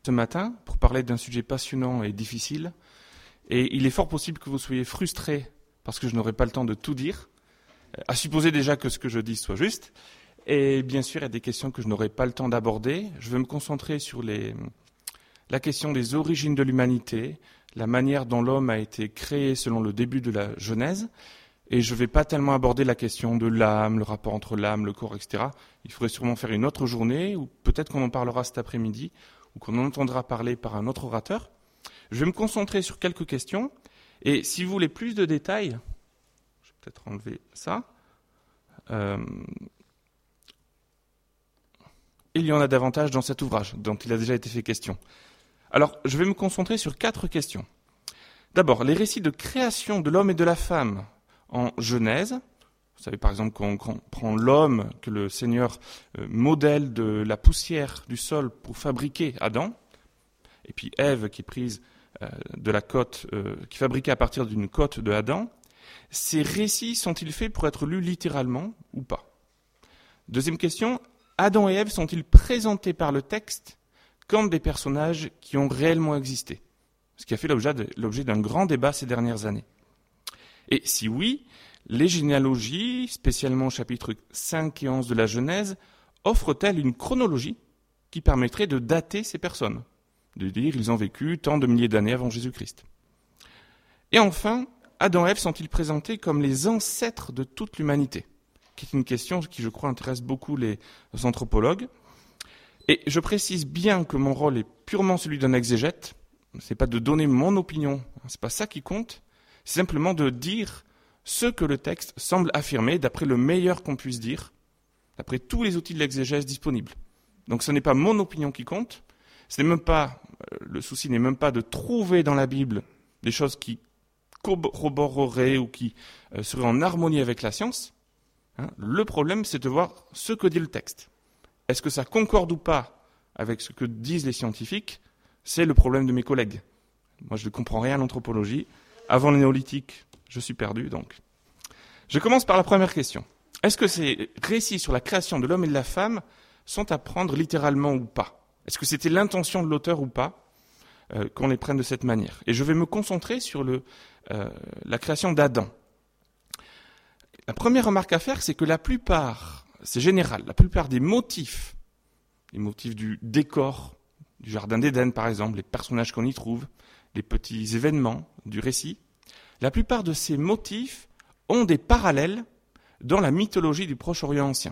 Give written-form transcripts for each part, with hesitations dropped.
ce matin pour parler d'un sujet passionnant et difficile. Et il est fort possible que vous soyez frustrés parce que je n'aurai pas le temps de tout dire, à supposer déjà que ce que je dis soit juste. Et bien sûr, il y a des questions que je n'aurai pas le temps d'aborder. Je vais me concentrer sur la question des origines de l'humanité, la manière dont l'homme a été créé selon le début de la Genèse. Et je ne vais pas tellement aborder la question de l'âme, le rapport entre l'âme, le corps, etc. Il faudrait sûrement faire une autre journée, ou peut-être qu'on en parlera cet après-midi, ou qu'on en entendra parler par un autre orateur. Je vais me concentrer sur quelques questions. Et si vous voulez plus de détails, je vais peut-être enlever ça. Il y en a davantage dans cet ouvrage, dont il a déjà été fait question. Alors, je vais me concentrer sur 4 questions. D'abord, les récits de création de l'homme et de la femme en Genèse. Vous savez par exemple qu'on prend l'homme que le Seigneur modèle de la poussière du sol pour fabriquer Adam, et puis Ève qui est prise de la côte, qui est fabriquée à partir d'une côte de Adam. Ces récits sont-ils faits pour être lus littéralement ou pas? Deuxième question, Adam et Ève sont-ils présentés par le texte comme des personnages qui ont réellement existé? Ce qui a fait l'objet d'un grand débat ces dernières années. Et si oui, les généalogies, spécialement au chapitre 5 et 11 de la Genèse, offrent-elles une chronologie qui permettrait de dater ces personnes, de dire ils ont vécu tant de milliers d'années avant Jésus-Christ. Et enfin, Adam et Ève sont-ils présentés comme les ancêtres de toute l'humanité? Qui est une question qui, je crois, intéresse beaucoup les anthropologues. Et je précise bien que mon rôle est purement celui d'un exégète. C'est pas de donner mon opinion, c'est pas ça qui compte. C'est simplement de dire ce que le texte semble affirmer d'après le meilleur qu'on puisse dire, d'après tous les outils de l'exégèse disponibles. Donc ce n'est pas mon opinion qui compte. Le souci n'est même pas de trouver dans la Bible des choses qui corroboreraient ou qui seraient en harmonie avec la science. Le problème, c'est de voir ce que dit le texte. Est-ce que ça concorde ou pas avec ce que disent les scientifiques? C'est le problème de mes collègues. Moi, je ne comprends rien à l'anthropologie. Avant le néolithique, je suis perdu, donc. Je commence par la première question. Est-ce que ces récits sur la création de l'homme et de la femme sont à prendre littéralement ou pas? Est-ce que c'était l'intention de l'auteur ou pas qu'on les prenne de cette manière? Et je vais me concentrer sur la création d'Adam. La première remarque à faire, c'est que la plupart des motifs, les motifs du décor, du jardin d'Éden par exemple, les personnages qu'on y trouve, les petits événements du récit, la plupart de ces motifs ont des parallèles dans la mythologie du Proche-Orient ancien.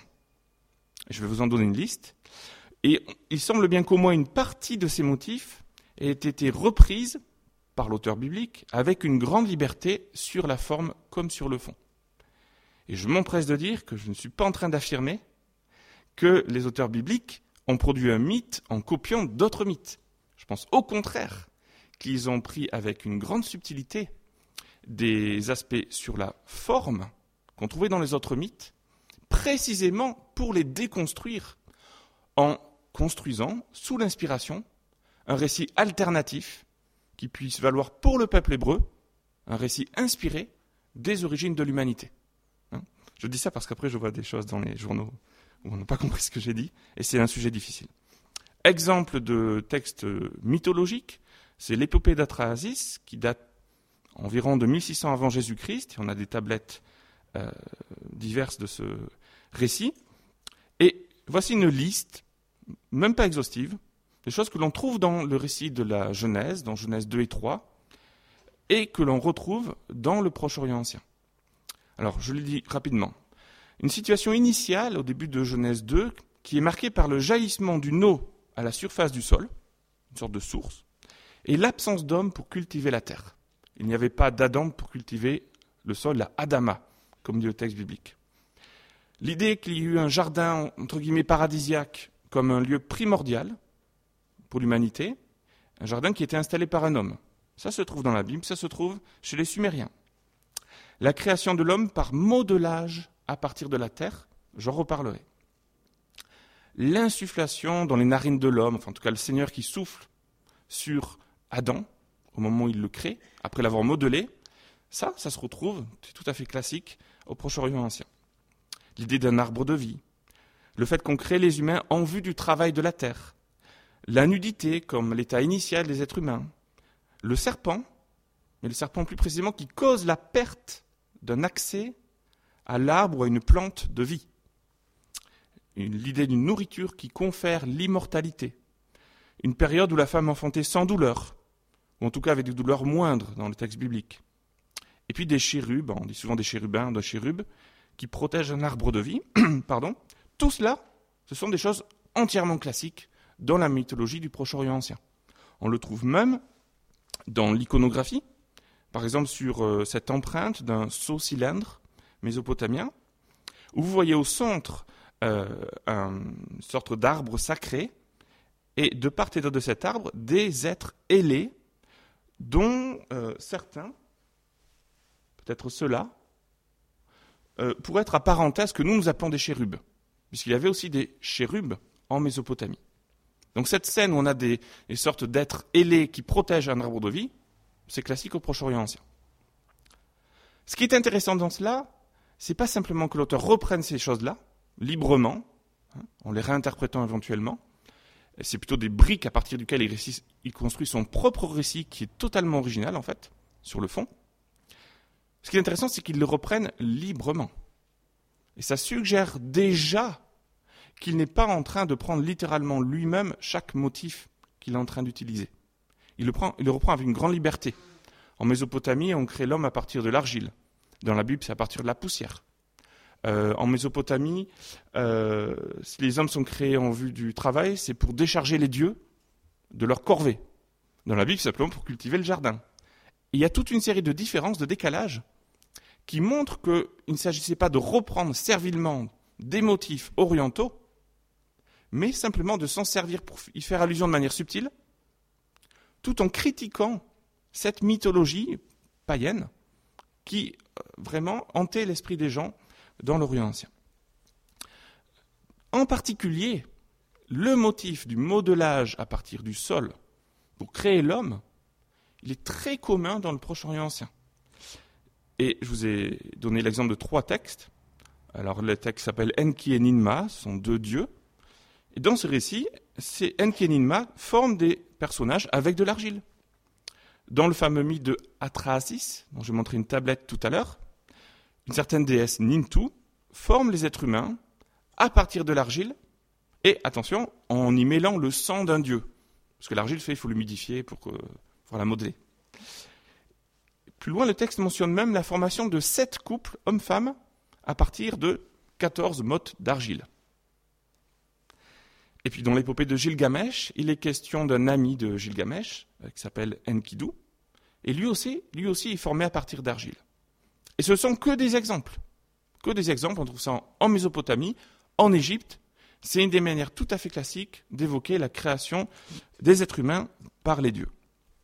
Je vais vous en donner une liste. Et il semble bien qu'au moins une partie de ces motifs ait été reprise par l'auteur biblique avec une grande liberté sur la forme comme sur le fond. Et je m'empresse de dire que je ne suis pas en train d'affirmer que les auteurs bibliques ont produit un mythe en copiant d'autres mythes. Je pense au contraire qu'ils ont pris avec une grande subtilité des aspects sur la forme qu'on trouvait dans les autres mythes, précisément pour les déconstruire en construisant, sous l'inspiration, un récit alternatif qui puisse valoir pour le peuple hébreu un récit inspiré des origines de l'humanité. Je dis ça parce qu'après je vois des choses dans les journaux où on n'a pas compris ce que j'ai dit, et c'est un sujet difficile. Exemple de texte mythologique, c'est l'épopée d'Atrahasis, qui date environ de 1600 avant Jésus-Christ, et on a des tablettes diverses de ce récit. Et voici une liste, même pas exhaustive, des choses que l'on trouve dans le récit de la Genèse, dans Genèse 2 et 3, et que l'on retrouve dans le Proche-Orient ancien. Alors, je le dis rapidement. Une situation initiale au début de Genèse 2 qui est marquée par le jaillissement d'une eau à la surface du sol, une sorte de source, et l'absence d'homme pour cultiver la terre. Il n'y avait pas d'Adam pour cultiver le sol, la Adama, comme dit le texte biblique. L'idée qu'il y ait eu un jardin, entre guillemets, paradisiaque, comme un lieu primordial pour l'humanité, un jardin qui était installé par un homme. Ça se trouve dans la Bible, ça se trouve chez les Sumériens. La création de l'homme par modelage à partir de la terre, j'en reparlerai. L'insufflation dans les narines de l'homme, enfin en tout cas le Seigneur qui souffle sur Adam au moment où il le crée, après l'avoir modelé, ça se retrouve, c'est tout à fait classique, au Proche-Orient ancien. L'idée d'un arbre de vie, le fait qu'on crée les humains en vue du travail de la terre, la nudité comme l'état initial des êtres humains, le serpent, mais le serpent plus précisément qui cause la perte d'un accès à l'arbre ou à une plante de vie. L'idée d'une nourriture qui confère l'immortalité. Une période où la femme enfantait sans douleur, ou en tout cas avec des douleurs moindres dans le texte biblique. Et puis des chérubes, on dit souvent des chérubins, des chérubes, qui protègent un arbre de vie. Pardon. Tout cela, ce sont des choses entièrement classiques dans la mythologie du Proche-Orient ancien. On le trouve même dans l'iconographie, par exemple sur cette empreinte d'un sceau cylindre mésopotamien, où vous voyez au centre une sorte d'arbre sacré, et de part et d'autre de cet arbre, des êtres ailés, dont certains, peut-être ceux-là, pourraient être apparentés à ce que nous appelons des chérubes, puisqu'il y avait aussi des chérubes en Mésopotamie. Donc cette scène où on a des sortes d'êtres ailés qui protègent un arbre de vie, c'est classique au Proche-Orient ancien. Ce qui est intéressant dans cela, c'est pas simplement que l'auteur reprenne ces choses-là, librement, en les réinterprétant éventuellement. C'est plutôt des briques à partir duquel il construit son propre récit qui est totalement original, en fait, sur le fond. Ce qui est intéressant, c'est qu'il le reprenne librement. Et ça suggère déjà qu'il n'est pas en train de prendre littéralement lui-même chaque motif qu'il est en train d'utiliser. Il le reprend avec une grande liberté. En Mésopotamie, on crée l'homme à partir de l'argile. Dans la Bible, c'est à partir de la poussière. En Mésopotamie, si les hommes sont créés en vue du travail, c'est pour décharger les dieux de leur corvée. Dans la Bible, c'est simplement pour cultiver le jardin. Et il y a toute une série de différences, de décalages, qui montrent qu'il ne s'agissait pas de reprendre servilement des motifs orientaux, mais simplement de s'en servir pour y faire allusion de manière subtile, tout en critiquant cette mythologie païenne qui vraiment hantait l'esprit des gens dans l'Orient ancien. En particulier, le motif du modelage à partir du sol pour créer l'homme, il est très commun dans le Proche-Orient ancien. Et je vous ai donné l'exemple de 3 textes. Alors le texte s'appelle Enki et Ninma, ce sont 2 dieux. Et dans ce récit, ces Enki et Ninma forment des personnages avec de l'argile. Dans le fameux mythe de Atrahasis, dont je vais montrer une tablette tout à l'heure, une certaine déesse Nintu forme les êtres humains à partir de l'argile et, attention, en y mêlant le sang d'un dieu. Parce que l'argile, il faut l'humidifier pour la modeler. Plus loin, le texte mentionne même la formation de 7 couples hommes-femmes à partir de 14 mottes d'argile. Et puis dans l'épopée de Gilgamesh, il est question d'un ami de Gilgamesh, qui s'appelle Enkidu, et lui aussi est formé à partir d'argile. Et ce sont que des exemples. On trouve ça en Mésopotamie, en Égypte. C'est une des manières tout à fait classiques d'évoquer la création des êtres humains par les dieux.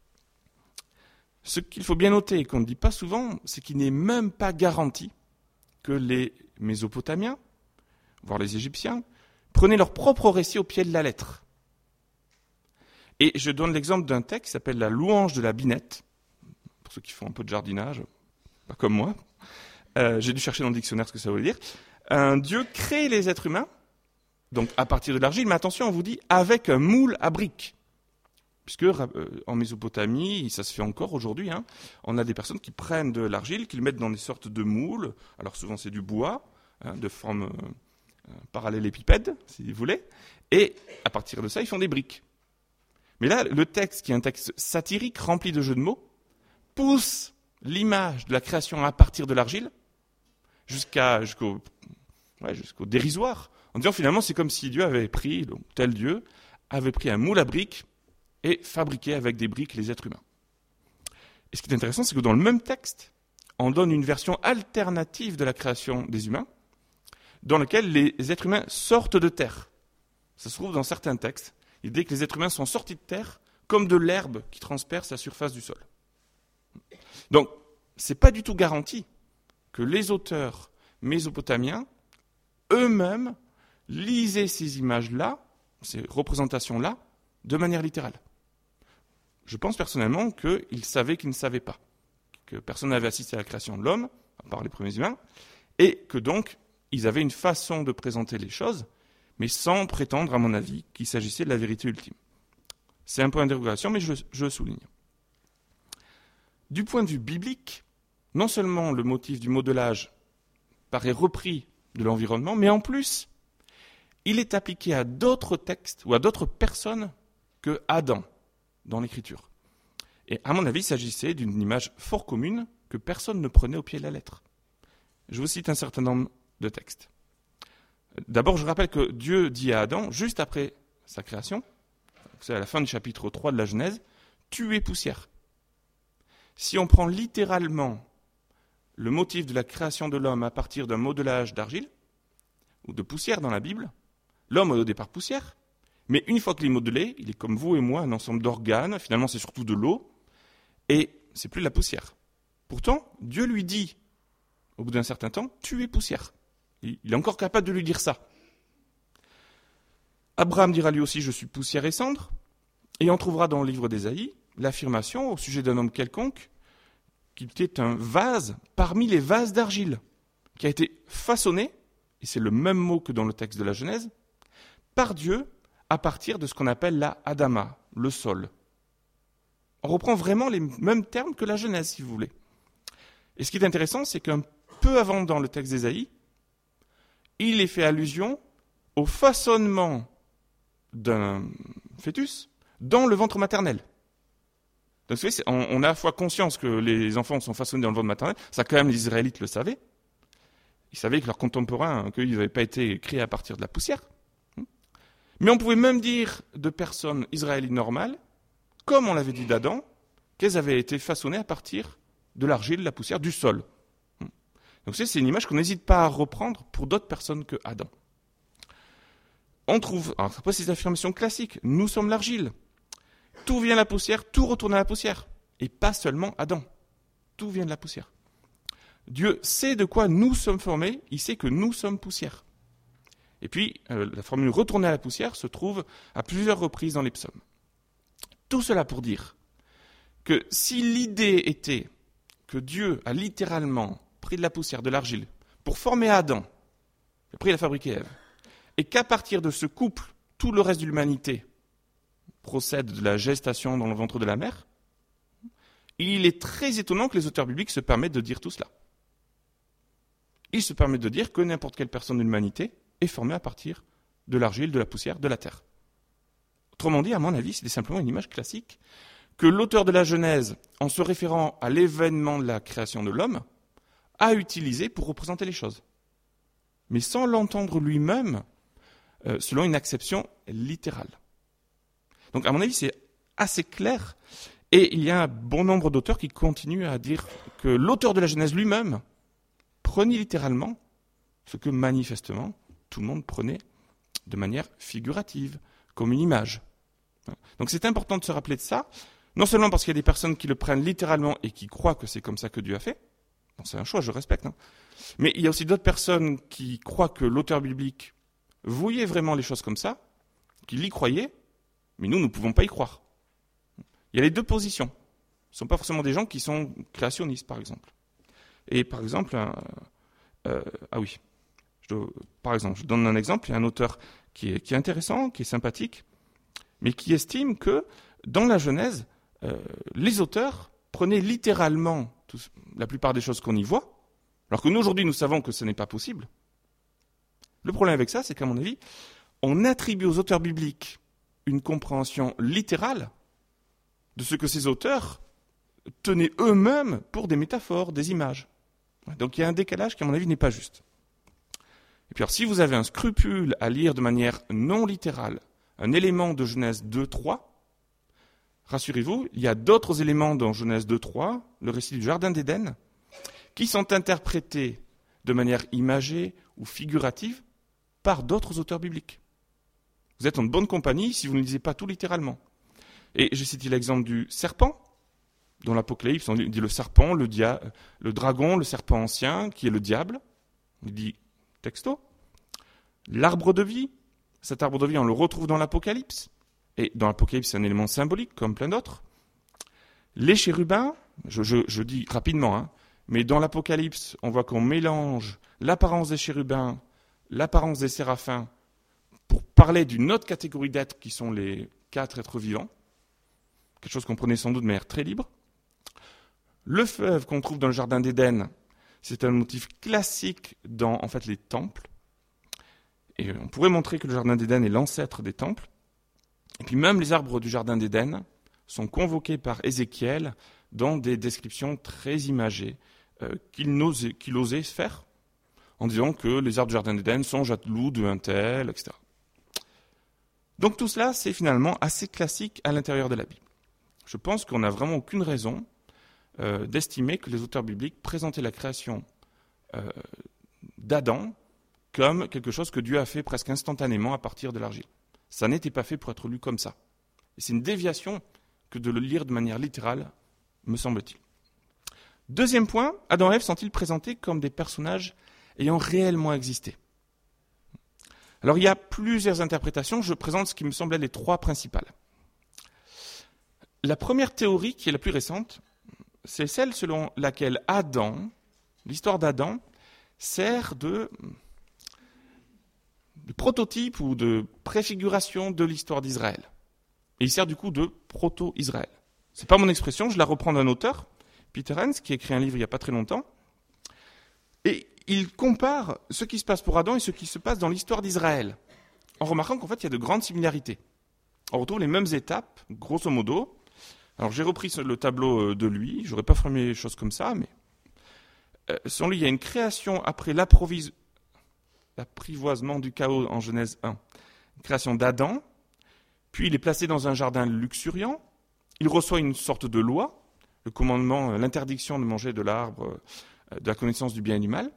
Ce qu'il faut bien noter et qu'on ne dit pas souvent, c'est qu'il n'est même pas garanti que les Mésopotamiens, voire les Égyptiens, prenaient leur propre récit au pied de la lettre. Et je donne l'exemple d'un texte qui s'appelle La louange de la binette, pour ceux qui font un peu de jardinage, pas comme moi. J'ai dû chercher dans le dictionnaire ce que ça voulait dire. Un dieu crée les êtres humains, donc à partir de l'argile, mais attention, on vous dit avec un moule à briques. Puisque en Mésopotamie, ça se fait encore aujourd'hui, on a des personnes qui prennent de l'argile, qui le mettent dans des sortes de moules, alors souvent c'est du bois, de forme parallélépipède, si vous voulez, et à partir de ça, ils font des briques. Mais là, le texte, qui est un texte satirique, rempli de jeux de mots, pousse l'image de la création à partir de l'argile jusqu'au dérisoire, en disant finalement c'est comme si Dieu avait pris, donc, tel Dieu, avait pris un moule à briques et fabriqué avec des briques les êtres humains. Et ce qui est intéressant, c'est que dans le même texte, on donne une version alternative de la création des humains, dans laquelle les êtres humains sortent de terre. Ça se trouve dans certains textes, l'idée que les êtres humains sont sortis de terre comme de l'herbe qui transperce la surface du sol. Donc, ce n'est pas du tout garanti que les auteurs mésopotamiens eux-mêmes lisaient ces images-là, ces représentations-là, de manière littérale. Je pense personnellement qu'ils savaient qu'ils ne savaient pas, que personne n'avait assisté à la création de l'homme, à part les premiers humains, et que donc ils avaient une façon de présenter les choses, mais sans prétendre, à mon avis, qu'il s'agissait de la vérité ultime. C'est un point d'interrogation, mais je le souligne. Du point de vue biblique, non seulement le motif du modelage paraît repris de l'environnement, mais en plus, il est appliqué à d'autres textes ou à d'autres personnes que Adam dans l'Écriture. Et à mon avis, il s'agissait d'une image fort commune que personne ne prenait au pied de la lettre. Je vous cite un certain nombre de textes. D'abord, je rappelle que Dieu dit à Adam, juste après sa création, c'est à la fin du chapitre 3 de la Genèse, « Tu es poussière ». Si on prend littéralement le motif de la création de l'homme à partir d'un modelage d'argile ou de poussière dans la Bible, l'homme est au départ poussière, mais une fois qu'il est modelé, il est comme vous et moi, un ensemble d'organes, finalement c'est surtout de l'eau, et c'est plus de la poussière. Pourtant, Dieu lui dit, au bout d'un certain temps, « Tu es poussière ». Il est encore capable de lui dire ça. Abraham dira lui aussi « Je suis poussière et cendre », et on trouvera dans le livre d'Ésaïe l'affirmation au sujet d'un homme quelconque qu'il était un vase parmi les vases d'argile, qui a été façonné, et c'est le même mot que dans le texte de la Genèse, par Dieu à partir de ce qu'on appelle la Adama, le sol. On reprend vraiment les mêmes termes que la Genèse, si vous voulez. Et ce qui est intéressant, c'est qu'un peu avant dans le texte d'Ésaïe, il est fait allusion au façonnement d'un fœtus dans le ventre maternel. Donc, vous savez, on a à la fois conscience que les enfants sont façonnés dans le ventre maternel, ça quand même les Israélites le savaient. Ils savaient que leurs contemporains, qu'ils n'avaient pas été créés à partir de la poussière. Mais on pouvait même dire de personnes israélites normales, comme on l'avait dit d'Adam, qu'elles avaient été façonnées à partir de l'argile, de la poussière, du sol. Donc c'est une image qu'on n'hésite pas à reprendre pour d'autres personnes que Adam. On trouve, alors après ces affirmations classiques, nous sommes l'argile. Tout vient de la poussière, tout retourne à la poussière. Et pas seulement Adam. Tout vient de la poussière. Dieu sait de quoi nous sommes formés, il sait que nous sommes poussière. Et puis, la formule retourner à la poussière se trouve à plusieurs reprises dans les psaumes. Tout cela pour dire que si l'idée était que Dieu a littéralement pris de la poussière, de l'argile, pour former Adam, après il a fabriqué Ève, et qu'à partir de ce couple, tout le reste de l'humanité procède de la gestation dans le ventre de la mère, il est très étonnant que les auteurs bibliques se permettent de dire tout cela. Ils se permettent de dire que n'importe quelle personne de l'humanité est formée à partir de l'argile, de la poussière, de la terre. Autrement dit, à mon avis, c'était simplement une image classique que l'auteur de la Genèse, en se référant à l'événement de la création de l'homme, a utilisé pour représenter les choses. Mais sans l'entendre lui-même, selon une acception littérale. Donc, à mon avis, c'est assez clair. Et il y a un bon nombre d'auteurs qui continuent à dire que l'auteur de la Genèse lui-même prenait littéralement ce que manifestement tout le monde prenait de manière figurative, comme une image. Donc c'est important de se rappeler de ça, non seulement parce qu'il y a des personnes qui le prennent littéralement et qui croient que c'est comme ça que Dieu a fait, bon, c'est un choix, je respecte, mais il y a aussi d'autres personnes qui croient que l'auteur biblique voyait vraiment les choses comme ça, qu'il y croyait, mais nous ne pouvons pas y croire. Il y a les deux positions. Ce ne sont pas forcément des gens qui sont créationnistes, par exemple. Et par exemple, je donne un exemple, il y a un auteur qui est intéressant, qui est sympathique, mais qui estime que dans la Genèse, les auteurs prenaient littéralement la plupart des choses qu'on y voit, alors que nous aujourd'hui nous savons que ce n'est pas possible. Le problème avec ça, c'est qu'à mon avis, on attribue aux auteurs bibliques une compréhension littérale de ce que ces auteurs tenaient eux-mêmes pour des métaphores, des images. Donc il y a un décalage qui, à mon avis, n'est pas juste. Et puis alors, si vous avez un scrupule à lire de manière non littérale un élément de Genèse 2.3, rassurez-vous, il y a d'autres éléments dans Genèse 2.3, le récit du Jardin d'Éden, qui sont interprétés de manière imagée ou figurative par d'autres auteurs bibliques. Vous êtes en bonne compagnie si vous ne lisez pas tout littéralement. Et j'ai cité l'exemple du serpent, dans l'Apocalypse, on dit le serpent, le dragon, le serpent ancien, qui est le diable, on dit texto. L'arbre de vie, cet arbre de vie, on le retrouve dans l'Apocalypse, et dans l'Apocalypse, c'est un élément symbolique, comme plein d'autres. Les chérubins, je dis rapidement, mais dans l'Apocalypse, on voit qu'on mélange l'apparence des chérubins, l'apparence des séraphins, pour parler d'une autre catégorie d'êtres qui sont les 4 êtres vivants, quelque chose qu'on prenait sans doute de manière très libre. Le fleuve qu'on trouve dans le jardin d'Éden, c'est un motif classique dans en fait les temples. Et on pourrait montrer que le jardin d'Éden est l'ancêtre des temples. Et puis même les arbres du jardin d'Éden sont convoqués par Ézéchiel dans des descriptions très imagées qu'il osait faire, en disant que les arbres du jardin d'Éden sont jaloux d'un tel, etc. Donc tout cela, c'est finalement assez classique à l'intérieur de la Bible. Je pense qu'on n'a vraiment aucune raison d'estimer que les auteurs bibliques présentaient la création d'Adam comme quelque chose que Dieu a fait presque instantanément à partir de l'argile. Ça n'était pas fait pour être lu comme ça. Et c'est une déviation que de le lire de manière littérale, me semble-t-il. Deuxième point, Adam et Ève sont-ils présentés comme des personnages ayant réellement existé ? Alors il y a plusieurs interprétations, je présente ce qui me semblait les trois principales. La première théorie, qui est la plus récente, c'est celle selon laquelle Adam, l'histoire d'Adam, sert de prototype ou de préfiguration de l'histoire d'Israël. Et il sert du coup de proto-Israël. C'est pas mon expression, je la reprends d'un auteur, Peter Enns, qui a écrit un livre il n'y a pas très longtemps. Et il compare ce qui se passe pour Adam et ce qui se passe dans l'histoire d'Israël, en remarquant qu'en fait il y a de grandes similarités. On retrouve les mêmes étapes, grosso modo. Alors j'ai repris le tableau de lui, j'aurais pas formulé les choses comme ça, mais selon lui, il y a une création après l'apprivoisement du chaos en Genèse 1, une création d'Adam, puis il est placé dans un jardin luxuriant, il reçoit une sorte de loi, le commandement, l'interdiction de manger de l'arbre de la connaissance du bien et du mal.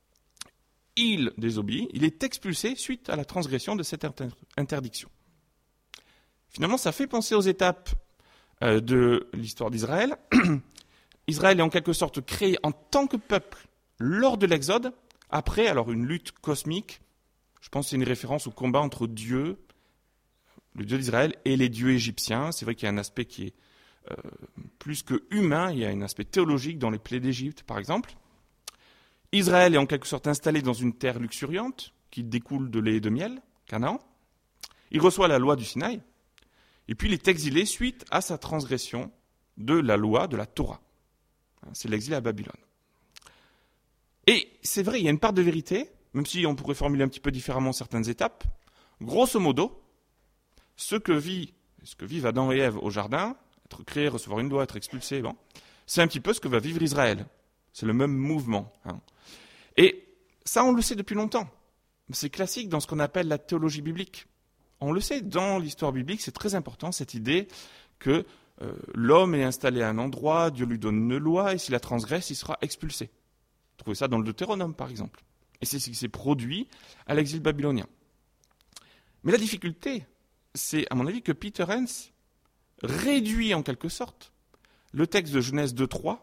Il désobéit, il est expulsé suite à la transgression de cette interdiction. Finalement, ça fait penser aux étapes de l'histoire d'Israël. Israël est en quelque sorte créé en tant que peuple lors de l'Exode, après alors une lutte cosmique. Je pense que c'est une référence au combat entre Dieu, le Dieu d'Israël, et les dieux égyptiens. C'est vrai qu'il y a un aspect qui est plus que humain, il y a un aspect théologique dans les plaies d'Égypte, par exemple. Israël est en quelque sorte installé dans une terre luxuriante, qui découle de lait et de miel, Canaan. Il reçoit la loi du Sinaï, et puis il est exilé suite à sa transgression de la loi de la Torah. C'est l'exil à Babylone. Et c'est vrai, il y a une part de vérité, même si on pourrait formuler un petit peu différemment certaines étapes. Grosso modo, ce que vivent Adam et Ève au jardin, être créé, recevoir une loi, être expulsé, c'est un petit peu ce que va vivre Israël. C'est le même mouvement. Et ça, on le sait depuis longtemps. C'est classique dans ce qu'on appelle la théologie biblique. On le sait, dans l'histoire biblique, c'est très important, cette idée que l'homme est installé à un endroit, Dieu lui donne une loi, et s'il la transgresse, il sera expulsé. Vous trouvez ça dans le Deutéronome, par exemple. Et c'est ce qui s'est produit à l'exil babylonien. Mais la difficulté, c'est, à mon avis, que Peter Enns réduit en quelque sorte le texte de Genèse 2.3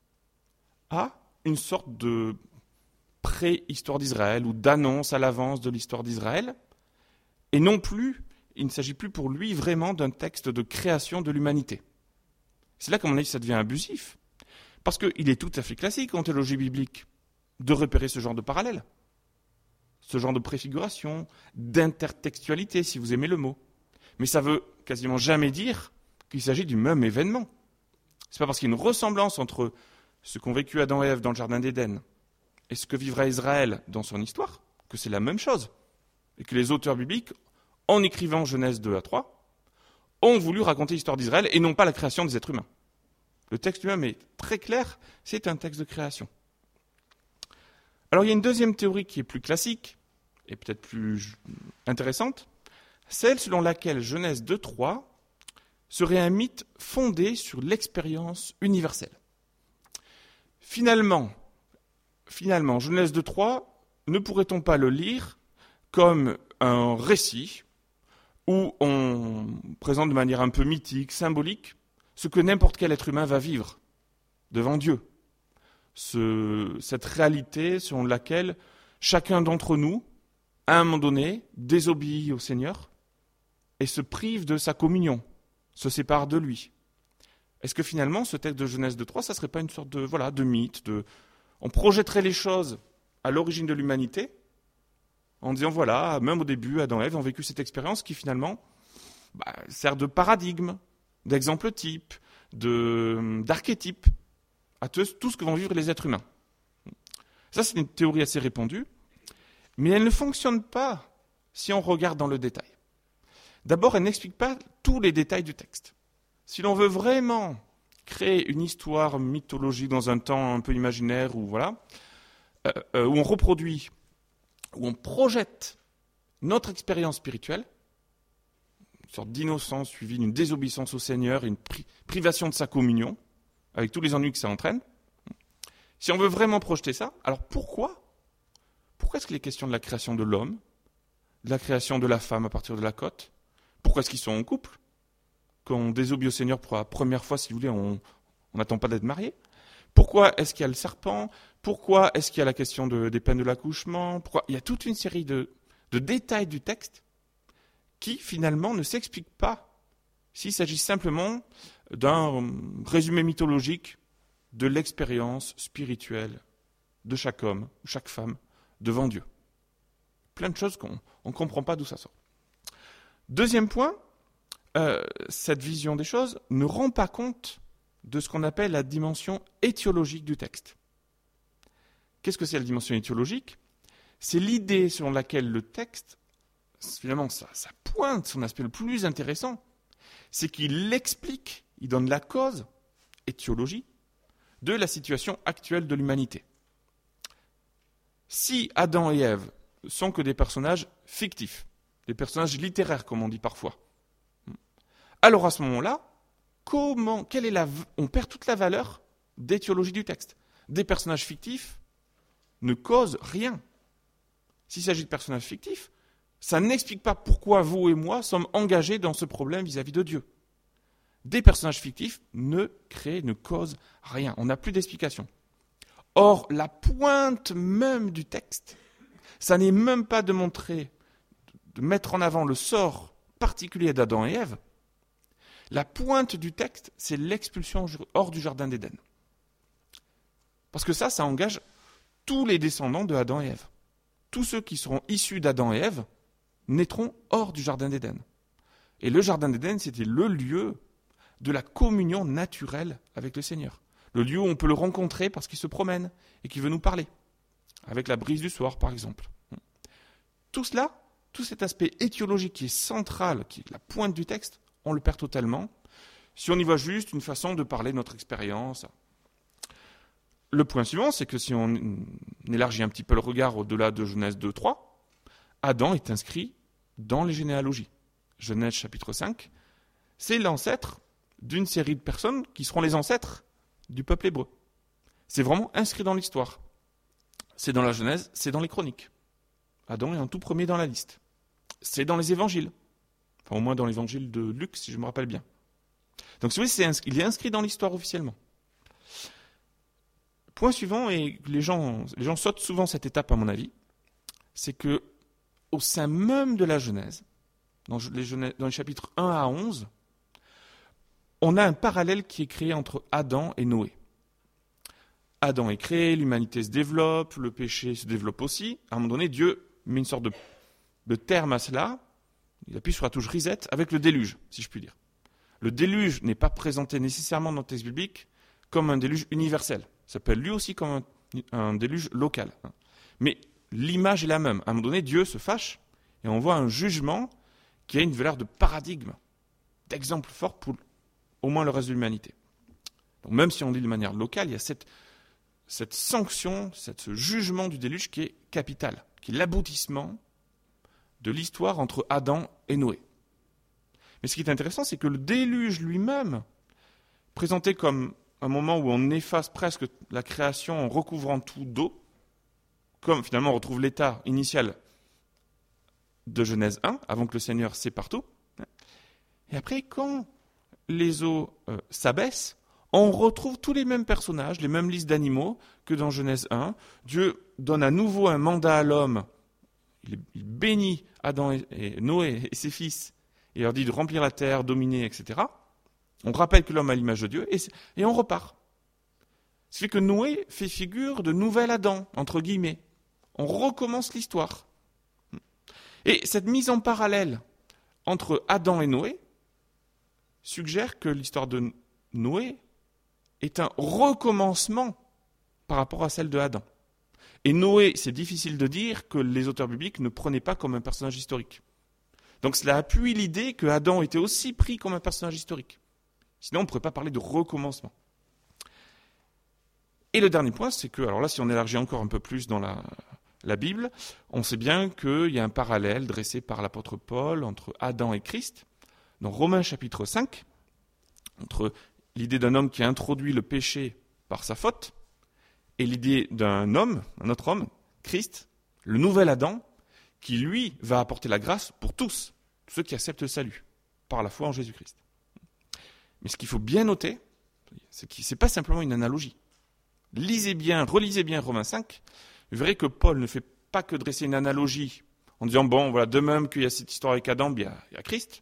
à une sorte de pré-histoire d'Israël ou d'annonce à l'avance de l'histoire d'Israël, et non plus, il ne s'agit plus pour lui vraiment d'un texte de création de l'humanité. C'est là qu'à mon avis ça devient abusif, parce qu'il est tout à fait classique en théologie biblique de repérer ce genre de parallèle, ce genre de préfiguration, d'intertextualité si vous aimez le mot. Mais ça veut quasiment jamais dire qu'il s'agit du même événement. C'est pas parce qu'il y a une ressemblance entre ce qu'ont vécu Adam et Ève dans le jardin d'Éden et ce que vivra Israël dans son histoire que c'est la même chose. Et que les auteurs bibliques, en écrivant Genèse 2 à 3, ont voulu raconter l'histoire d'Israël et non pas la création des êtres humains. Le texte lui-même est très clair, c'est un texte de création. Alors il y a une deuxième théorie qui est plus classique et peut-être plus intéressante, celle selon laquelle Genèse 2.3 serait un mythe fondé sur l'expérience universelle. Finalement, Genèse 2.3, ne pourrait-on pas le lire comme un récit où on présente de manière un peu mythique, symbolique, ce que n'importe quel être humain va vivre devant Dieu. Cette réalité selon laquelle chacun d'entre nous, à un moment donné, désobéit au Seigneur et se prive de sa communion, se sépare de lui. Est-ce que finalement, ce texte de Genèse 2.3, ça ne serait pas une sorte de mythe, on projetterait les choses à l'origine de l'humanité en disant, voilà, même au début, Adam et Ève ont vécu cette expérience qui finalement sert de paradigme d'exemples types, d'archétypes à tout ce que vont vivre les êtres humains. Ça, c'est une théorie assez répandue, mais elle ne fonctionne pas si on regarde dans le détail. D'abord, elle n'explique pas tous les détails du texte. Si l'on veut vraiment créer une histoire mythologique dans un temps un peu imaginaire, où on reproduit, où on projette notre expérience spirituelle, une sorte d'innocence suivie d'une désobéissance au Seigneur et une privation de sa communion, avec tous les ennuis que ça entraîne. Si on veut vraiment projeter ça, alors pourquoi est-ce qu'il est question de la création de l'homme, de la création de la femme à partir de la côte? Pourquoi est-ce qu'ils sont en couple? Quand on désobéit au Seigneur pour la première fois, si vous voulez, on n'attend pas d'être marié. Pourquoi est-ce qu'il y a le serpent? Pourquoi est-ce qu'il y a la question des peines de l'accouchement? Il y a toute une série de détails du texte qui, finalement, ne s'expliquent pas s'il s'agit simplement d'un résumé mythologique de l'expérience spirituelle de chaque homme ou chaque femme devant Dieu. Plein de choses qu'on ne comprend pas d'où ça sort. Deuxième point, cette vision des choses ne rend pas compte de ce qu'on appelle la dimension étiologique du texte. Qu'est-ce que c'est la dimension étiologique? C'est l'idée selon laquelle le texte, finalement, ça pointe son aspect le plus intéressant, c'est qu'il explique, il donne la cause, étiologie, de la situation actuelle de l'humanité. Si Adam et Ève sont que des personnages fictifs, des personnages littéraires, comme on dit parfois, alors à ce moment-là, on perd toute la valeur d'étiologie du texte. Des personnages fictifs ne causent rien. S'il s'agit de personnages fictifs, ça n'explique pas pourquoi vous et moi sommes engagés dans ce problème vis-à-vis de Dieu. Des personnages fictifs ne causent rien. On n'a plus d'explication. Or, la pointe même du texte, ça n'est même pas de mettre en avant le sort particulier d'Adam et Ève. La pointe du texte, c'est l'expulsion hors du jardin d'Éden. Parce que ça engage tous les descendants de Adam et Ève. Tous ceux qui seront issus d'Adam et Ève naîtront hors du jardin d'Éden. Et le jardin d'Éden, c'était le lieu de la communion naturelle avec le Seigneur. Le lieu où on peut le rencontrer parce qu'il se promène et qu'il veut nous parler. Avec la brise du soir, par exemple. Tout cela, tout cet aspect étiologique qui est central, qui est la pointe du texte, on le perd totalement si on y voit juste une façon de parler de notre expérience. Le point suivant, c'est que si on élargit un petit peu le regard au-delà de Genèse 2-3, Adam est inscrit dans les généalogies. Genèse chapitre 5, c'est l'ancêtre d'une série de personnes qui seront les ancêtres du peuple hébreu. C'est vraiment inscrit dans l'histoire. C'est dans la Genèse, c'est dans les chroniques. Adam est un tout premier dans la liste. C'est dans les évangiles. Enfin, au moins dans l'évangile de Luc, si je me rappelle bien. Donc, si vous voulez, il est inscrit dans l'histoire officiellement. Point suivant, et les gens sautent souvent cette étape, à mon avis, c'est que au sein même de la Genèse, dans les chapitres 1 à 11, on a un parallèle qui est créé entre Adam et Noé. Adam est créé, l'humanité se développe, le péché se développe aussi. À un moment donné, Dieu met une sorte de terme à cela. Il appuie sur la touche reset avec le déluge, si je puis dire. Le déluge n'est pas présenté nécessairement dans le texte biblique comme un déluge universel. Ça peut être lui aussi comme un déluge local. Mais l'image est la même. À un moment donné, Dieu se fâche et on voit un jugement qui a une valeur de paradigme, d'exemple fort pour au moins le reste de l'humanité. Donc même si on dit de manière locale, il y a cette sanction, ce jugement du déluge qui est capital, qui est l'aboutissement de l'histoire entre Adam et Noé. Mais ce qui est intéressant, c'est que le déluge lui-même, présenté comme un moment où on efface presque la création en recouvrant tout d'eau, comme finalement on retrouve l'état initial de Genèse 1, avant que le Seigneur sépare tout. Et après, quand les eaux s'abaissent, on retrouve tous les mêmes personnages, les mêmes listes d'animaux que dans Genèse 1. Dieu donne à nouveau un mandat à l'homme. Il bénit Adam et Noé et ses fils et leur dit de remplir la terre, dominer, etc. On rappelle que l'homme a l'image de Dieu et on repart. Ce qui fait que Noé fait figure de nouvel Adam, entre guillemets. On recommence l'histoire. Et cette mise en parallèle entre Adam et Noé, suggère que l'histoire de Noé est un recommencement par rapport à celle de Adam. Et Noé, c'est difficile de dire que les auteurs bibliques ne prenaient pas comme un personnage historique. Donc cela appuie l'idée que Adam était aussi pris comme un personnage historique. Sinon, on ne pourrait pas parler de recommencement. Et le dernier point, c'est que, alors là, si on élargit encore un peu plus dans la Bible, on sait bien qu'il y a un parallèle dressé par l'apôtre Paul entre Adam et Christ, dans Romains chapitre 5, entre l'idée d'un homme qui a introduit le péché par sa faute, et l'idée d'un homme, un autre homme, Christ, le nouvel Adam, qui lui va apporter la grâce pour tous ceux qui acceptent le salut, par la foi en Jésus-Christ. Mais ce qu'il faut bien noter, c'est que ce n'est pas simplement une analogie. Relisez bien Romains 5, vous verrez que Paul ne fait pas que dresser une analogie en disant, bon, voilà, de même qu'il y a cette histoire avec Adam, il y a Christ.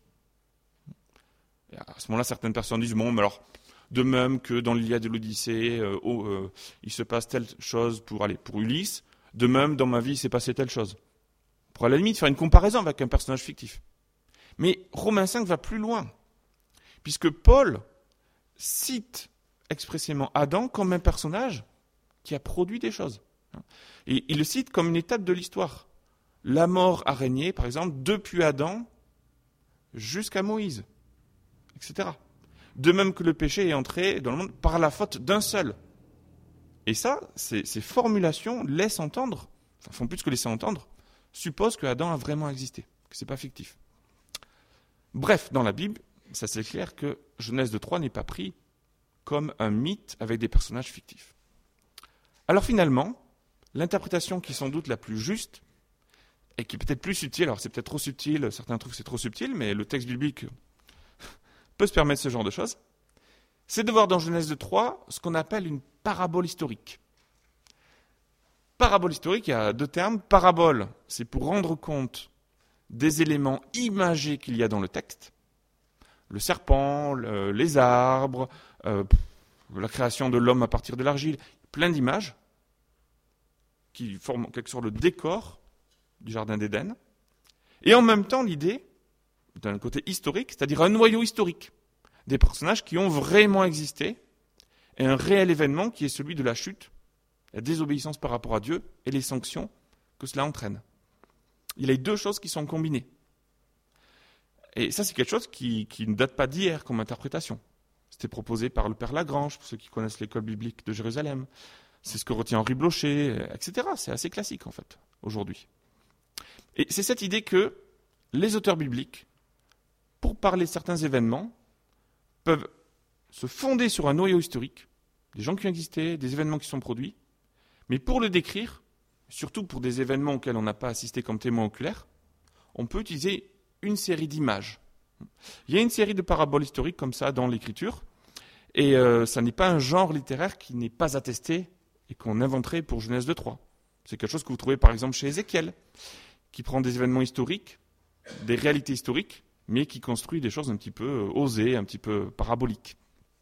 Et à ce moment-là, certaines personnes disent, bon, mais alors, de même que dans l'Iliade et l'Odyssée, il se passe telle chose pour Ulysse, de même, dans ma vie, il s'est passé telle chose. Pour à la limite faire une comparaison avec un personnage fictif. Mais Romains 5 va plus loin, puisque Paul cite expressément Adam comme un personnage qui a produit des choses. Et il le cite comme une étape de l'histoire. La mort a régné, par exemple, depuis Adam jusqu'à Moïse, etc. De même que le péché est entré dans le monde par la faute d'un seul. Et ça, ces formulations laissent entendre, enfin font plus que laisser entendre, supposent que Adam a vraiment existé, que ce n'est pas fictif. Bref, dans la Bible, ça c'est clair que Genèse 2:3 n'est pas pris comme un mythe avec des personnages fictifs. Alors finalement, l'interprétation qui est sans doute la plus juste, et qui est peut-être plus subtile, alors c'est peut-être trop subtil, certains trouvent que c'est trop subtil, mais le texte biblique peut se permettre ce genre de choses, c'est de voir dans Genèse 2:3 ce qu'on appelle une parabole historique. Parabole historique, il y a deux termes. Parabole, c'est pour rendre compte des éléments imagés qu'il y a dans le texte. Le serpent, les arbres, la création de l'homme à partir de l'argile, plein d'images qui forment en quelque sorte le décor du jardin d'Éden. Et en même temps, l'idée d'un côté historique, c'est-à-dire un noyau historique, des personnages qui ont vraiment existé, et un réel événement qui est celui de la chute, la désobéissance par rapport à Dieu et les sanctions que cela entraîne. Il y a les deux choses qui sont combinées. Et ça, c'est quelque chose qui ne date pas d'hier comme interprétation. C'était proposé par le père Lagrange, pour ceux qui connaissent l'école biblique de Jérusalem. C'est ce que retient Henri Blocher, etc. C'est assez classique, en fait, aujourd'hui. Et c'est cette idée que les auteurs bibliques, pour parler de certains événements, peuvent se fonder sur un noyau historique, des gens qui ont existé, des événements qui sont produits, mais pour le décrire, surtout pour des événements auxquels on n'a pas assisté comme témoin oculaire, on peut utiliser une série d'images. Il y a une série de paraboles historiques comme ça dans l'écriture, et ça n'est pas un genre littéraire qui n'est pas attesté et qu'on inventerait pour Genèse 2:3. C'est quelque chose que vous trouvez par exemple chez Ézéchiel, qui prend des événements historiques, des réalités historiques, mais qui construit des choses un petit peu osées, un petit peu paraboliques.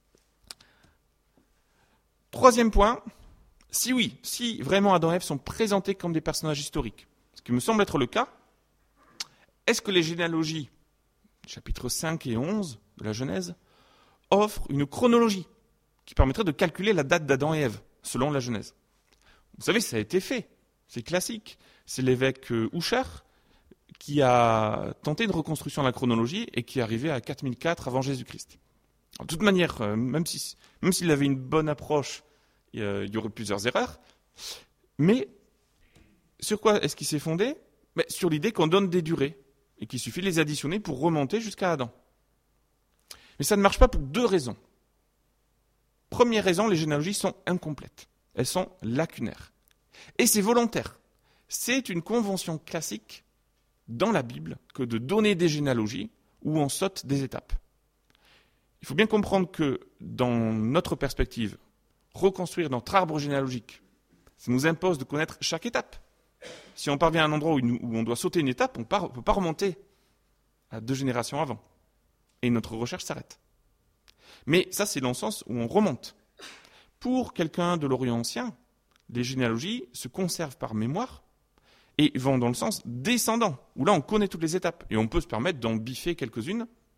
Troisième point, si vraiment Adam et Ève sont présentés comme des personnages historiques, ce qui me semble être le cas, est-ce que les généalogies, chapitres 5 et 11 de la Genèse, offrent une chronologie qui permettrait de calculer la date d'Adam et Ève, selon la Genèse? Vous savez, ça a été fait, c'est classique. C'est l'évêque Houcher qui a tenté une reconstruction de la chronologie et qui est arrivé à 4004 avant Jésus-Christ. De toute manière, même s'il avait une bonne approche, il y aurait plusieurs erreurs. Mais sur quoi est-ce qu'il s'est fondé? Sur l'idée qu'on donne des durées et qu'il suffit de les additionner pour remonter jusqu'à Adam. Mais ça ne marche pas pour deux raisons. Première raison, les généalogies sont incomplètes. Elles sont lacunaires. Et c'est volontaire. C'est une convention classique dans la Bible que de donner des généalogies où on saute des étapes. Il faut bien comprendre que dans notre perspective, reconstruire notre arbre généalogique, ça nous impose de connaître chaque étape. Si on parvient à un endroit où on doit sauter une étape, on ne peut pas remonter à 2 générations avant. Et notre recherche s'arrête. Mais ça, c'est dans le sens où on remonte. Pour quelqu'un de l'Orient ancien, les généalogies se conservent par mémoire et vont dans le sens descendant, où là on connaît toutes les étapes et on peut se permettre d'en biffer quelques-unes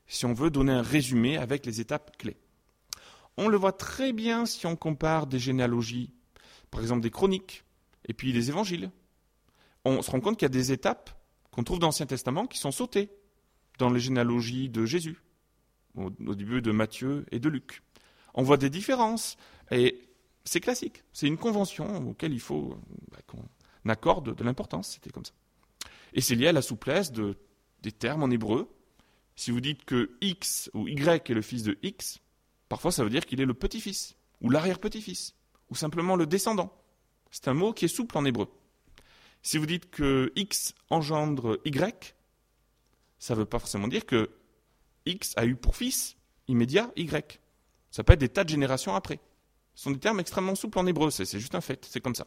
si on veut donner un résumé avec les étapes clés. On le voit très bien si on compare des généalogies, par exemple des chroniques, et puis les évangiles. On se rend compte qu'il y a des étapes qu'on trouve dans l'Ancien Testament qui sont sautées dans les généalogies de Jésus, au début de Matthieu et de Luc. On voit des différences, et c'est classique. C'est une convention auquel il faut qu'on accorde de l'importance. C'était comme ça. Et c'est lié à la souplesse des termes en hébreu. Si vous dites que X ou Y est le fils de X, parfois ça veut dire qu'il est le petit-fils, ou l'arrière-petit-fils, ou simplement le descendant. C'est un mot qui est souple en hébreu. Si vous dites que X engendre Y, ça ne veut pas forcément dire que X a eu pour fils immédiat Y. Ça peut être des tas de générations après. Ce sont des termes extrêmement souples en hébreu, c'est juste un fait, c'est comme ça.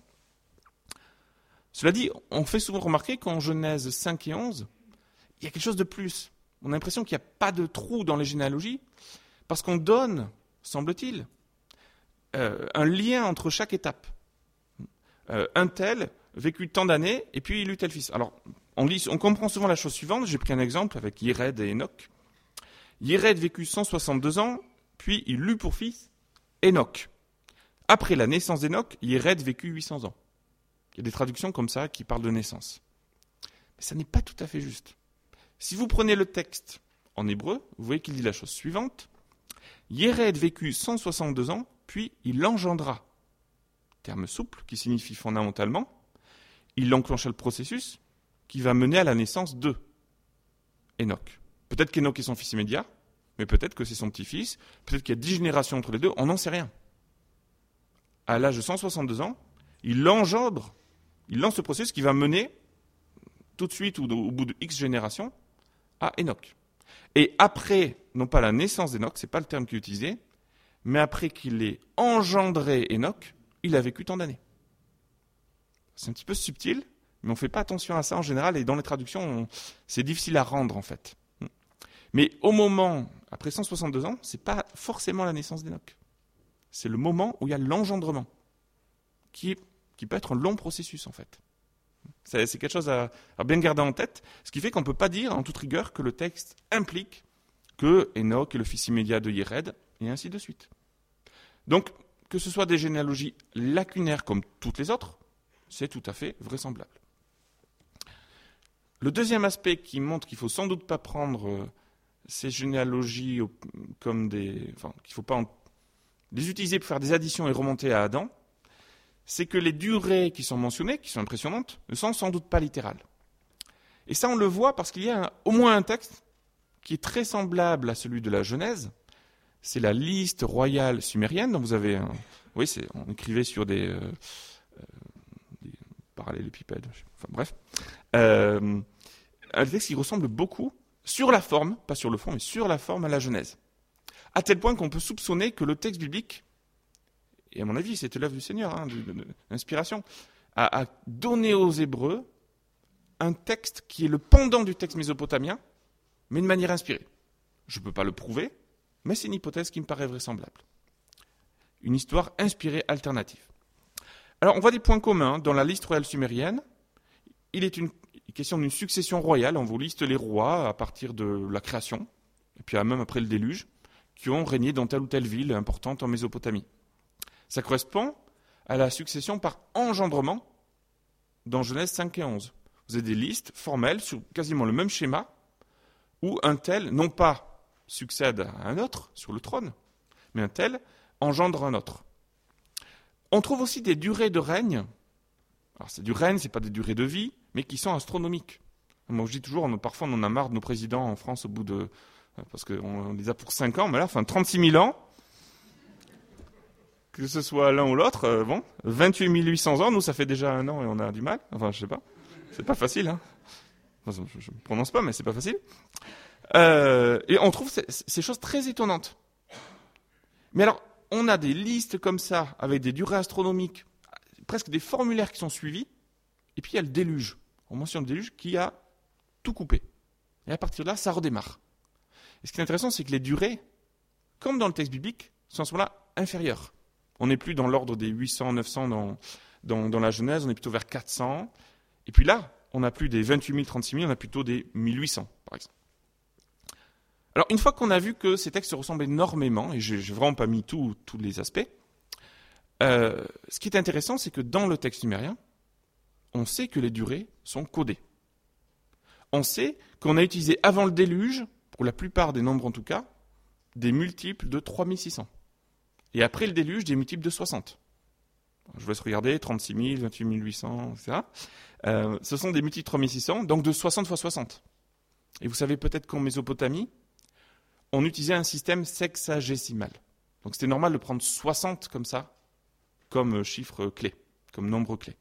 Cela dit, on fait souvent remarquer qu'en Genèse 5 et 11, il y a quelque chose de plus. On a l'impression qu'il n'y a pas de trou dans les généalogies, parce qu'on donne, semble-t-il, un lien entre chaque étape. Un tel vécu tant d'années, et puis il eut tel fils. Alors, on comprend souvent la chose suivante. J'ai pris un exemple avec Yéred et Enoch. Yéred vécut 162 ans, puis il eut pour fils Enoch. Après la naissance d'Enoch, Yéred vécut 800 ans. Il y a des traductions comme ça qui parlent de naissance. Mais ça n'est pas tout à fait juste. Si vous prenez le texte en hébreu, vous voyez qu'il dit la chose suivante. Yéred vécut 162 ans, puis il engendra. Terme souple qui signifie fondamentalement, il enclencha le processus qui va mener à la naissance de Enoch. Peut-être qu'Enoch est son fils immédiat, mais peut-être que c'est son petit-fils, peut-être qu'il y a 10 générations entre les deux, on n'en sait rien. À l'âge de 162 ans, il lance ce processus qui va mener tout de suite ou au bout de X générations à Enoch. Et après, non pas la naissance d'Enoch, c'est pas le terme qui est utilisé, mais après qu'il ait engendré Enoch, il a vécu tant d'années. C'est un petit peu subtil, mais on ne fait pas attention à ça en général, et dans les traductions, c'est difficile à rendre en fait. Mais au moment, après 162 ans, ce n'est pas forcément la naissance d'Enoch. C'est le moment où il y a l'engendrement, qui peut être un long processus en fait. C'est quelque chose à bien garder en tête, ce qui fait qu'on ne peut pas dire en toute rigueur que le texte implique que Enoch est le fils immédiat de Yéred, et ainsi de suite. Donc, que ce soit des généalogies lacunaires comme toutes les autres, c'est tout à fait vraisemblable. Le deuxième aspect qui montre qu'il ne faut sans doute pas prendre ces généalogies comme qu'il ne faut pas les utiliser pour faire des additions et remonter à Adam, c'est que les durées qui sont mentionnées, qui sont impressionnantes, ne sont sans doute pas littérales. Et ça, on le voit parce qu'il y a au moins un texte qui est très semblable à celui de la Genèse. C'est la liste royale sumérienne, dont vous avez on écrivait sur des parallélépipèdes, enfin bref. Un texte qui ressemble beaucoup, sur la forme, pas sur le fond, mais sur la forme à la Genèse. À tel point qu'on peut soupçonner que le texte biblique, et à mon avis c'était l'œuvre du Seigneur, l'inspiration, a donné aux Hébreux un texte qui est le pendant du texte mésopotamien, mais de manière inspirée. Je ne peux pas le prouver, mais c'est une hypothèse qui me paraît vraisemblable. Une histoire inspirée alternative. Alors, on voit des points communs dans la liste royale sumérienne. Il est une question d'une succession royale. On vous liste les rois à partir de la création, et puis même après le déluge, qui ont régné dans telle ou telle ville importante en Mésopotamie. Ça correspond à la succession par engendrement dans Genèse 5 et 11. Vous avez des listes formelles sur quasiment le même schéma, où un tel, non pas succède à un autre sur le trône, mais un tel engendre un autre. On trouve aussi des durées de règne. Alors c'est du règne, c'est pas des durées de vie, mais qui sont astronomiques. Moi je dis toujours, parfois on en a marre de nos présidents en France au bout de... Parce qu'on les a pour 5 ans, mais là, 36 000 ans, que ce soit l'un ou l'autre, 28 800 ans, nous ça fait déjà 1 an et on a du mal. Enfin, je sais pas. C'est pas facile, hein. Enfin, je ne prononce pas, mais c'est pas facile. Et on trouve ces choses très étonnantes. Mais alors, on a des listes comme ça, avec des durées astronomiques, presque des formulaires qui sont suivis, et puis il y a le déluge. On mentionne le déluge qui a tout coupé. Et à partir de là, ça redémarre. Et ce qui est intéressant, c'est que les durées, comme dans le texte biblique, sont à ce moment-là inférieures. On n'est plus dans l'ordre des 800, 900 dans la Genèse, on est plutôt vers 400. Et puis là, on n'a plus des 28 000, 36 000, on a plutôt des 1800, par exemple. Alors, une fois qu'on a vu que ces textes se ressemblent énormément, et j'ai vraiment pas mis tous les aspects, ce qui est intéressant, c'est que dans le texte sumérien, on sait que les durées sont codées. On sait qu'on a utilisé avant le déluge, pour la plupart des nombres en tout cas, des multiples de 3600. Et après le déluge, des multiples de 60. Je vous laisse regarder, 36 000, 28 800, etc. Ce sont des multiples de 3600, donc de 60 fois 60. Et vous savez peut-être qu'en Mésopotamie, on utilisait un système sexagésimal. Donc c'était normal de prendre 60 comme ça, comme chiffre clé, comme nombre clé.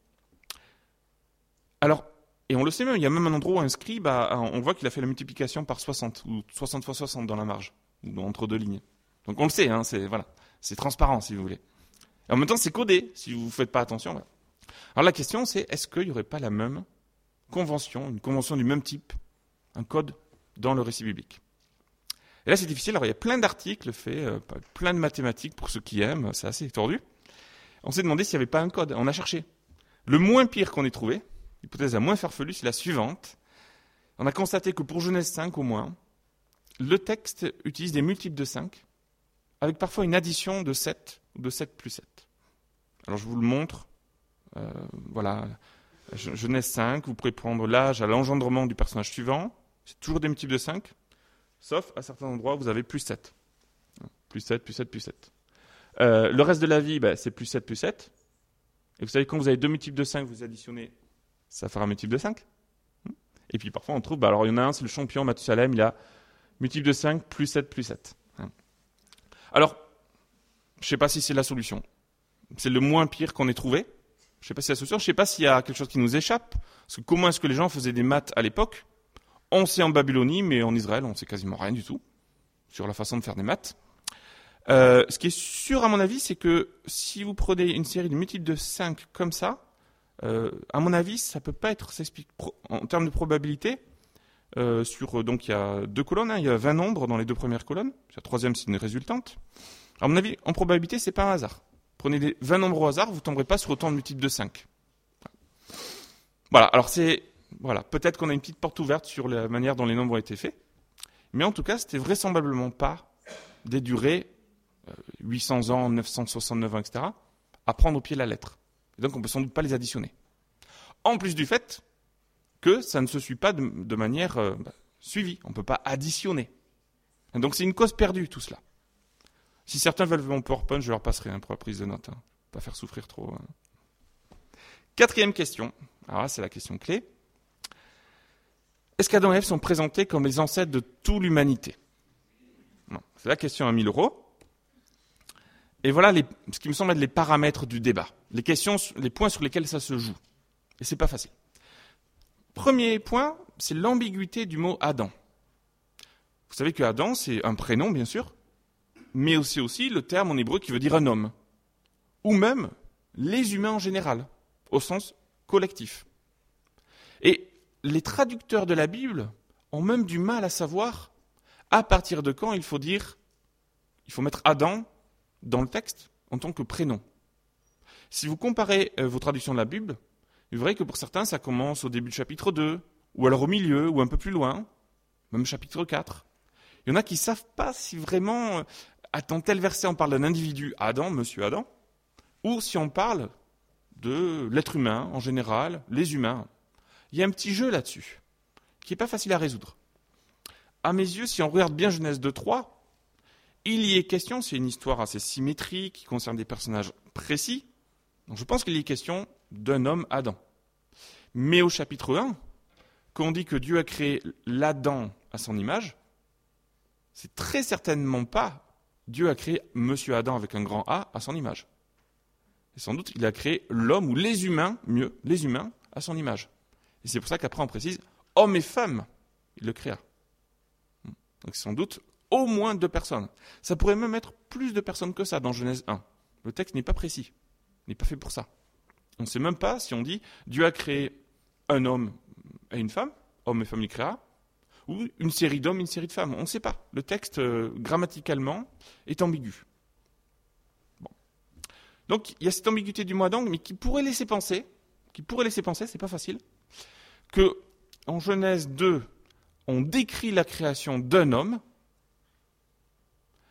Alors, et on le sait même, il y a même un endroit où un scribe, on voit qu'il a fait la multiplication par 60, ou 60 fois 60 dans la marge, ou entre deux lignes. Donc on le sait, hein, c'est transparent si vous voulez. Et en même temps, c'est codé, si vous ne faites pas attention. Voilà. Alors la question, c'est, est-ce qu'il n'y aurait pas la même convention, une convention du même type, un code dans le récit biblique? Et là, c'est difficile. Alors, il y a plein d'articles faits, plein de mathématiques pour ceux qui aiment, c'est assez tordu. On s'est demandé s'il n'y avait pas un code. On a cherché. Le moins pire qu'on ait trouvé, l'hypothèse la moins farfelue, c'est la suivante. On a constaté que pour Genèse 5 au moins, le texte utilise des multiples de 5, avec parfois une addition de 7 ou de 7 plus 7. Alors je vous le montre. Voilà, Genèse 5, vous pourrez prendre l'âge à l'engendrement du personnage suivant. C'est toujours des multiples de 5, sauf à certains endroits où vous avez plus 7. Plus 7, plus 7, plus 7. Le reste de la vie, c'est plus 7, plus 7. Et vous savez, quand vous avez deux multiples de 5, vous additionnez, ça fera un multiple de 5. Et puis parfois on trouve, alors il y en a un, c'est le champion Mathusalem, il a multiple de 5, plus 7, plus 7. Alors, je ne sais pas si c'est la solution. C'est le moins pire qu'on ait trouvé. Je ne sais pas si c'est la solution. Je ne sais pas s'il y a quelque chose qui nous échappe. Parce que comment est-ce que les gens faisaient des maths à l'époque? On sait en Babylonie, mais en Israël, on ne sait quasiment rien du tout sur la façon de faire des maths. Ce qui est sûr, à mon avis, c'est que si vous prenez une série de multiples de 5 comme ça, à mon avis, ça ne peut pas être, ça explique en termes de probabilité, donc il y a deux colonnes, il y a 20 nombres dans les deux premières colonnes, la troisième c'est une résultante. À mon avis, en probabilité, c'est pas un hasard. Prenez des 20 nombres au hasard, vous ne tomberez pas sur autant de multiples de 5. Voilà, alors peut-être qu'on a une petite porte ouverte sur la manière dont les nombres ont été faits, mais en tout cas, c'était vraisemblablement pas des durées 800 ans, 969 ans, etc., à prendre au pied de la lettre. Et donc, on ne peut sans doute pas les additionner. En plus du fait que ça ne se suit pas de manière suivie. On ne peut pas additionner. Et donc, c'est une cause perdue, tout cela. Si certains veulent mon PowerPoint, je leur passerai pour la prise de notes. Pas faire souffrir trop. Quatrième question. Alors là, c'est la question clé. Est-ce qu'Adam et Ève sont présentés comme les ancêtres de toute l'humanité? Non, c'est la question à 1000 €. Et voilà ce qui me semble être les paramètres du débat. Les points sur lesquels ça se joue. Et c'est pas facile. Premier point, c'est l'ambiguïté du mot Adam. Vous savez que Adam, c'est un prénom, bien sûr, mais c'est aussi le terme en hébreu qui veut dire un homme. Ou même les humains en général, au sens collectif. Et les traducteurs de la Bible ont même du mal à savoir à partir de quand il faut mettre Adam dans le texte en tant que prénom. Si vous comparez vos traductions de la Bible, vous verrez que pour certains, ça commence au début du chapitre 2, ou alors au milieu, ou un peu plus loin, même chapitre 4. Il y en a qui ne savent pas si vraiment, dans tel verset, on parle d'un individu, Adam, monsieur Adam, ou si on parle de l'être humain en général, les humains. Il y a un petit jeu là-dessus, qui n'est pas facile à résoudre. À mes yeux, si on regarde bien Genèse 2-3, il y est question, c'est une histoire assez symétrique, qui concerne des personnages précis, donc je pense qu'il y est question d'un homme, Adam. Mais au chapitre 1, quand on dit que Dieu a créé l'Adam à son image, c'est très certainement pas Dieu a créé Monsieur Adam avec un grand A à son image. Et sans doute, il a créé l'homme ou les humains, mieux, les humains à son image. Et c'est pour ça qu'après on précise, homme et femme, il le créa. Donc sans doute au moins 2 personnes. Ça pourrait même être plus de personnes que ça dans Genèse 1. Le texte n'est pas précis, n'est pas fait pour ça. On ne sait même pas si on dit Dieu a créé un homme et une femme, homme et femme il créa, ou une série d'hommes, une série de femmes. On ne sait pas. Le texte, grammaticalement, est ambigu. Bon. Donc, il y a cette ambiguïté du mot Adam, mais qui pourrait laisser penser, c'est pas facile, que en Genèse 2, on décrit la création d'un homme,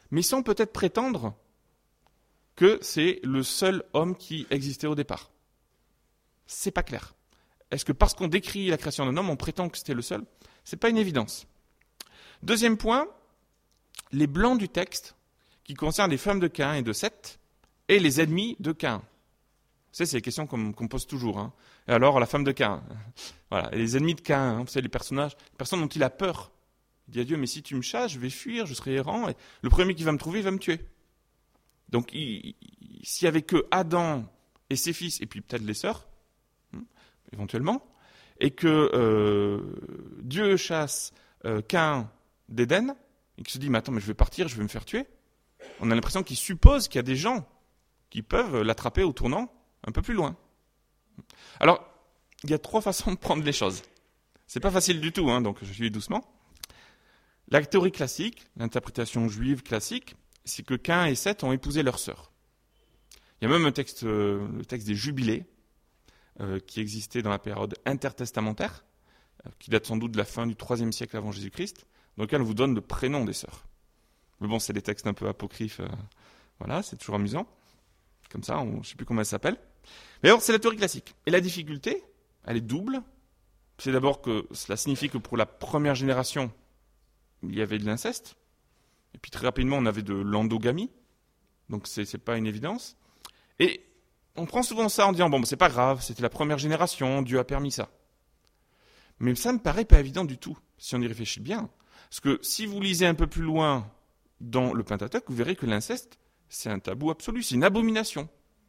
mais sans peut-être prétendre que c'est le seul homme qui existait au départ. C'est pas clair. Est-ce que parce qu'on décrit la création d'un homme, on prétend que c'était le seul ? C'est pas une évidence. Deuxième point, les blancs du texte qui concernent les femmes de Caïn et de Seth et les ennemis de Caïn. C'est les questions qu'on pose toujours. Hein. Et alors, la femme de Caïn. Voilà. Et les ennemis de Caïn, hein, vous savez, les personnes dont il a peur. Il dit à Dieu, mais si tu me chasses, je vais fuir, je serai errant, et le premier qui va me trouver va me tuer. Donc, s'il n'y avait que Adam et ses fils, et puis peut-être les sœurs, éventuellement, et que Dieu chasse Caïn d'Éden, et qu'il se dit, mais attends, mais je vais partir, je vais me faire tuer, on a l'impression qu'il suppose qu'il y a des gens qui peuvent l'attraper au tournant un peu plus loin. Alors, il y a 3 façons de prendre les choses. C'est pas facile du tout, hein, donc je suis doucement. La théorie classique, l'interprétation juive classique, c'est que Caïn et Seth ont épousé leur sœur. Il y a même un texte, le texte des Jubilés, qui existait dans la période intertestamentaire, qui date sans doute de la fin du IIIe siècle avant Jésus-Christ, dans lequel on vous donne le prénom des sœurs. Mais bon, c'est des textes un peu apocryphes, voilà, c'est toujours amusant. Comme ça, je ne sais plus comment elle s'appelle. Mais alors, c'est la théorie classique. Et la difficulté, elle est double. C'est d'abord que cela signifie que pour la première génération, il y avait de l'inceste. Et puis très rapidement, on avait de l'endogamie. Donc, ce n'est pas une évidence. Et on prend souvent ça en disant, bon, c'est pas grave, c'était la première génération, Dieu a permis ça. Mais ça me paraît pas évident du tout, si on y réfléchit bien. Parce que si vous lisez un peu plus loin dans le Pentateuque, vous verrez que l'inceste, c'est un tabou absolu, c'est une abomination.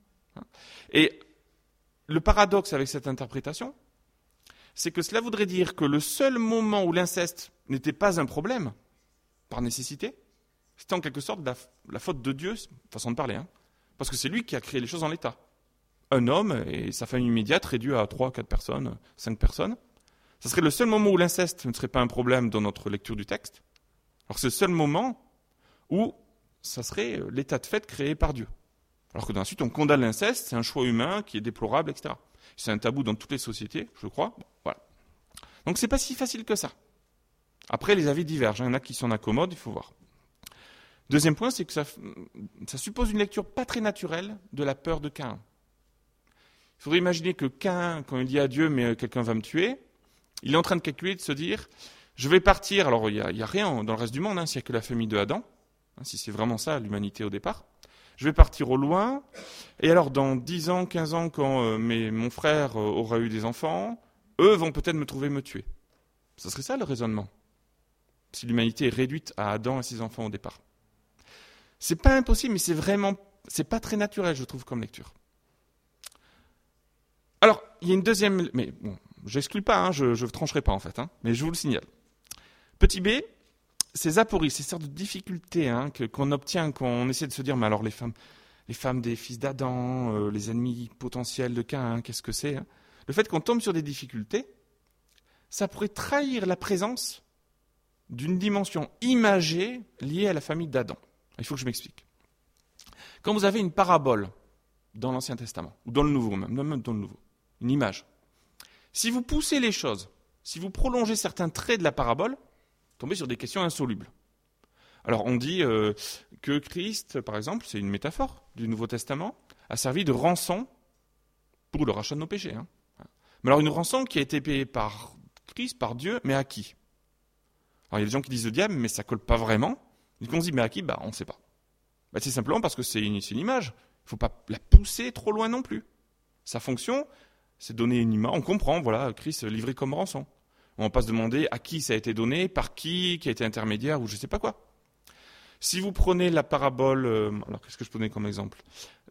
Et le paradoxe avec cette interprétation, c'est que cela voudrait dire que le seul moment où l'inceste n'était pas un problème, par nécessité, c'était en quelque sorte la faute de Dieu, façon de parler, hein, parce que c'est lui qui a créé les choses en l'état. Un homme et sa famille immédiate réduit à 3, 4 personnes, 5 personnes. Ce serait le seul moment où l'inceste ne serait pas un problème dans notre lecture du texte. Alors c'est le seul moment où ça serait l'état de fait créé par Dieu. Alors que ensuite on condamne l'inceste, c'est un choix humain qui est déplorable, etc. C'est un tabou dans toutes les sociétés, je crois. Bon, voilà. Donc c'est pas si facile que ça. Après, les avis divergent. Il y en a qui s'en accommodent, il faut voir. Deuxième point, c'est que ça suppose une lecture pas très naturelle de la peur de Caïn. Il faudrait imaginer que Caïn, quand il dit à Dieu, mais quelqu'un va me tuer, il est en train de calculer, de se dire, je vais partir. Alors il y a rien dans le reste du monde, hein, s'il n'y a que la famille de Adam, hein, si c'est vraiment ça l'humanité au départ. Je vais partir au loin, et alors dans 10 ans, 15 ans, quand mon frère aura eu des enfants, eux vont peut-être me trouver me tuer. Ce serait ça le raisonnement, si l'humanité est réduite à Adam et ses enfants au départ. C'est pas impossible, mais c'est pas très naturel, je trouve, comme lecture. Alors, il y a une deuxième, mais bon, j'exclus pas, hein, je ne trancherai pas en fait, hein, mais je vous le signale. Petit b, ces apories, ces sortes de difficultés hein, qu'on obtient quand on essaie de se dire, mais alors les femmes des fils d'Adam, les ennemis potentiels de Caïn, qu'est-ce que c'est hein. Le fait qu'on tombe sur des difficultés, ça pourrait trahir la présence d'une dimension imagée liée à la famille d'Adam. Il faut que je m'explique. Quand vous avez une parabole dans l'Ancien Testament, ou dans le Nouveau même dans le Nouveau, une image, si vous poussez les choses, si vous prolongez certains traits de la parabole, vous tombez sur des questions insolubles. Alors on dit que Christ, par exemple, c'est une métaphore du Nouveau Testament, a servi de rançon pour le rachat de nos péchés. Hein. Mais alors une rançon qui a été payée par Christ, par Dieu, mais à qui ? Alors il y a des gens qui disent le diable, mais ça colle pas vraiment. Et qu'on se dit, mais à qui ? On ne sait pas. C'est simplement parce que c'est une image. Il ne faut pas la pousser trop loin non plus. Sa fonction, c'est donner une image. On comprend, voilà, Christ livré comme rançon. On ne va pas se demander à qui ça a été donné, par qui a été intermédiaire, ou je ne sais pas quoi. Si vous prenez la parabole, alors qu'est-ce que je prenais comme exemple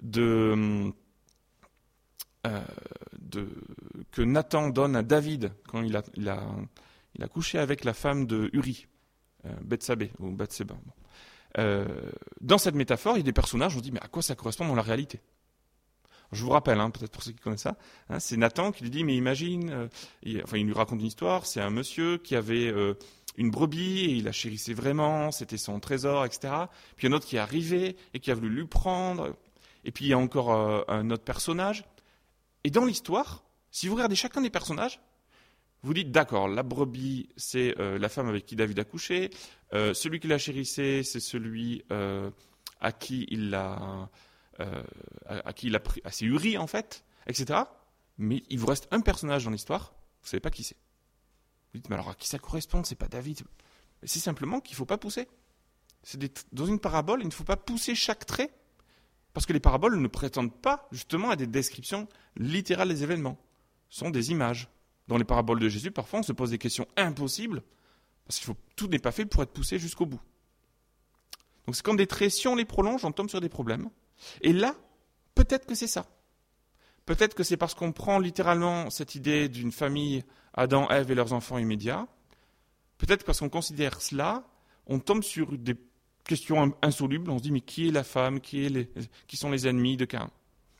que Nathan donne à David quand il a couché avec la femme de Uri, Bethsabée ou Bathséba. Dans cette métaphore, il y a des personnages, on se dit mais à quoi ça correspond dans la réalité ? Je vous rappelle, peut-être pour ceux qui connaissent ça, c'est Nathan qui lui dit mais imagine, il lui raconte une histoire, c'est un monsieur qui avait une brebis et il la chérissait vraiment, c'était son trésor, etc. Puis il y a un autre qui est arrivé et qui a voulu lui prendre, et puis il y a encore un autre personnage. Et dans l'histoire, si vous regardez chacun des personnages, Vous dites, d'accord, la brebis, c'est la femme avec qui David a couché, celui qui l'a chérissé, c'est celui à qui il a pris, c'est Uri en fait, etc. Mais il vous reste un personnage dans l'histoire, vous ne savez pas qui c'est. Vous dites, mais alors à qui ça correspond? C'est pas David. Mais c'est simplement qu'il ne faut pas pousser. Dans une parabole, il ne faut pas pousser chaque trait, parce que les paraboles ne prétendent pas justement à des descriptions littérales des événements. Ce sont des images. Dans les paraboles de Jésus, parfois on se pose des questions impossibles, parce que tout n'est pas fait pour être poussé jusqu'au bout. Donc c'est comme des traits, si on les prolonge, on tombe sur des problèmes. Et là, peut-être que c'est ça. Peut-être que c'est parce qu'on prend littéralement cette idée d'une famille, Adam, Ève et leurs enfants immédiats. Peut-être parce qu'on considère cela, on tombe sur des questions insolubles. On se dit, mais qui est la femme? Qui sont les ennemis de Caïn?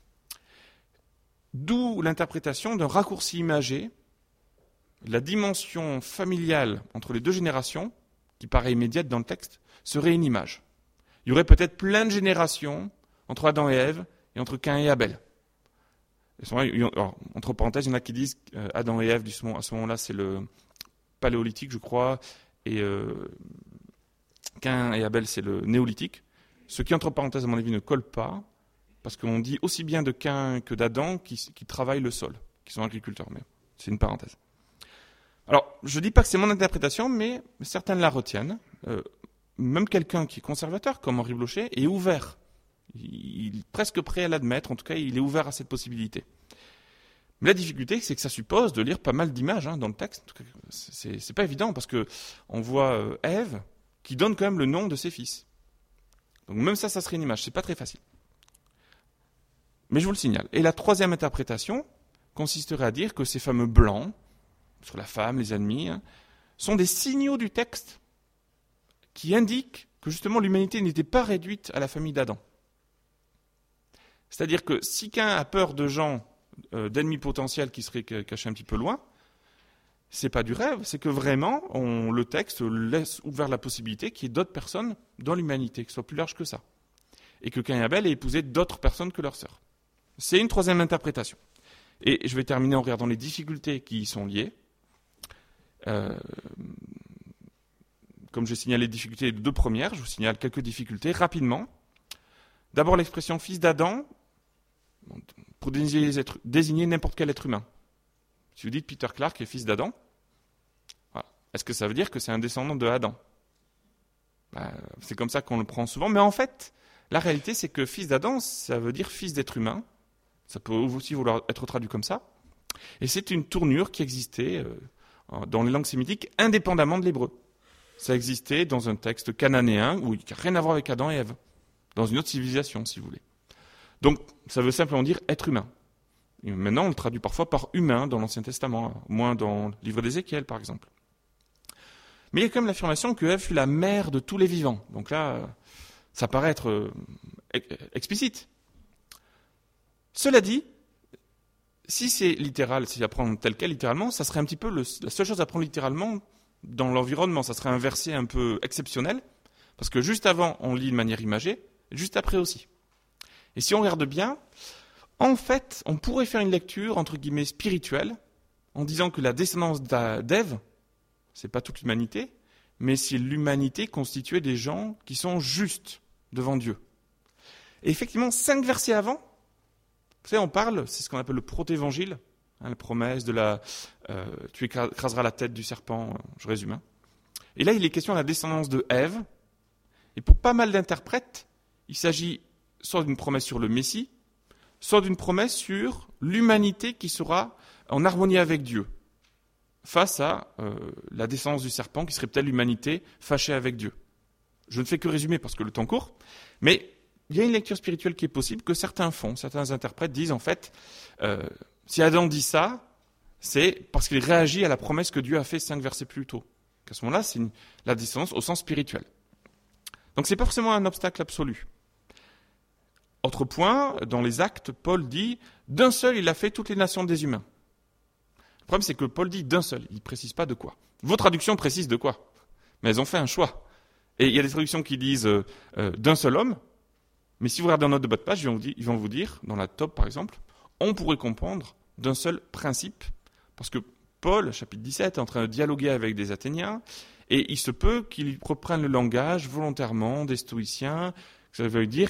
D'où l'interprétation d'un raccourci imagé, la dimension familiale entre les deux générations, qui paraît immédiate dans le texte, serait une image. Il y aurait peut-être plein de générations entre Adam et Ève et entre Caïn et Abel. Alors, entre parenthèses, il y en a qui disent Adam et Ève, à ce moment-là, c'est le paléolithique, je crois, et Caïn et Abel, c'est le néolithique. Ce qui, entre parenthèses, à mon avis, ne colle pas, parce qu'on dit aussi bien de Caïn que d'Adam qui travaillent le sol, qui sont agriculteurs, mais c'est une parenthèse. Alors, je ne dis pas que c'est mon interprétation, mais certains la retiennent. Même quelqu'un qui est conservateur, comme Henri Blocher, est ouvert. Il est presque prêt à l'admettre, en tout cas, il est ouvert à cette possibilité. Mais la difficulté, c'est que ça suppose de lire pas mal d'images dans le texte. En tout cas, c'est pas évident, parce qu'on voit Ève qui donne quand même le nom de ses fils. Donc même ça serait une image, c'est pas très facile. Mais je vous le signale. Et la troisième interprétation consisterait à dire que ces fameux blancs, sur la femme, les ennemis, sont des signaux du texte qui indiquent que justement l'humanité n'était pas réduite à la famille d'Adam. C'est-à-dire que si Caïn a peur de gens, d'ennemis potentiels qui seraient cachés un petit peu loin, c'est pas du rêve, c'est que vraiment, le texte laisse ouvert la possibilité qu'il y ait d'autres personnes dans l'humanité, qui soient plus larges que ça. Et que Caïn et Abel aient épousé d'autres personnes que leurs sœurs. C'est une troisième interprétation. Et je vais terminer en regardant les difficultés qui y sont liées. Comme j'ai signalé les difficultés des deux premières, je vous signale quelques difficultés rapidement. D'abord l'expression fils d'Adam, pour désigner n'importe quel être humain. Si vous dites Peter Clark est fils d'Adam, voilà. Est-ce que ça veut dire que c'est un descendant de Adam? C'est comme ça qu'on le prend souvent, mais en fait, la réalité c'est que fils d'Adam, ça veut dire fils d'être humain. Ça peut aussi vouloir être traduit comme ça. Et c'est une tournure qui existait dans les langues sémitiques indépendamment de l'hébreu. Ça existait dans un texte cananéen où il n'y a rien à voir avec Adam et Ève, dans une autre civilisation, si vous voulez. Donc, ça veut simplement dire être humain. Et maintenant, on le traduit parfois par humain dans l'Ancien Testament, moins dans le livre d'Ézéchiel, par exemple. Mais il y a quand même l'affirmation que Ève fut la mère de tous les vivants. Donc là, ça paraît être explicite. Cela dit, si c'est littéral, si à prendre tel quel littéralement, ça serait un petit peu la seule chose à prendre littéralement dans l'environnement. Ça serait un verset un peu exceptionnel, parce que juste avant, on lit de manière imagée, et juste après aussi. Et si on regarde bien, en fait, on pourrait faire une lecture, entre guillemets, spirituelle, en disant que la descendance d'Ève, c'est pas toute l'humanité, mais c'est l'humanité constituée des gens qui sont justes devant Dieu. Et effectivement, 5 versets avant, vous savez, on parle, c'est ce qu'on appelle le protévangile, la promesse de tu écraseras la tête du serpent, je résume. Et là, il est question de la descendance de Ève. Et pour pas mal d'interprètes, il s'agit soit d'une promesse sur le Messie, soit d'une promesse sur l'humanité qui sera en harmonie avec Dieu, face à la descendance du serpent, qui serait peut-être l'humanité fâchée avec Dieu. Je ne fais que résumer parce que le temps court, mais il y a une lecture spirituelle qui est possible, que certains font. Certains interprètes disent, en fait, si Adam dit ça, c'est parce qu'il réagit à la promesse que Dieu a fait 5 versets plus tôt. À ce moment-là, c'est la descendance au sens spirituel. Donc c'est pas forcément un obstacle absolu. Autre point, dans les Actes, Paul dit « d'un seul, il a fait toutes les nations des humains ». Le problème, c'est que Paul dit « d'un seul », il ne précise pas de quoi. Vos traductions précisent de quoi, mais elles ont fait un choix. Et il y a des traductions qui disent « d'un seul homme », mais si vous regardez en note de bas de page, ils vont vous dire, dans la top par exemple, on pourrait comprendre d'un seul principe, parce que Paul, chapitre 17, est en train de dialoguer avec des Athéniens, et il se peut qu'il reprenne le langage volontairement des stoïciens. Ça veut dire